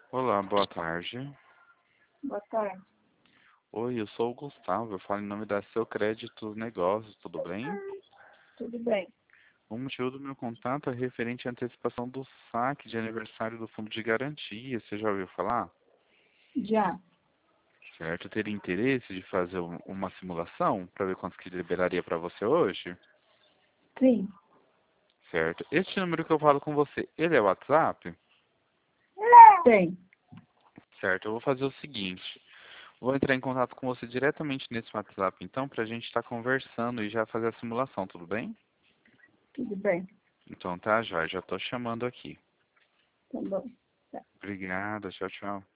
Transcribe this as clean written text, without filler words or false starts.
Olá, boa tarde. Boa tarde. Oi, eu sou o Gustavo, eu falo em nome da Seu Crédito Negócios, tudo bem? Tudo bem? O motivo do meu contato é referente à antecipação do saque de aniversário do Fundo de Garantia, você já ouviu falar? Já. Certo, teria interesse de fazer uma simulação para ver quanto que liberaria para você hoje? Sim. Certo. Este número que eu falo com você, ele é WhatsApp? Tem. Certo, eu vou fazer o seguinte, vou entrar em contato com você diretamente nesse WhatsApp então, para a gente estar conversando e já fazer a simulação, tudo bem? Tudo bem. Então tá, já estou chamando aqui. Tá bom. Obrigado, tchau, tchau.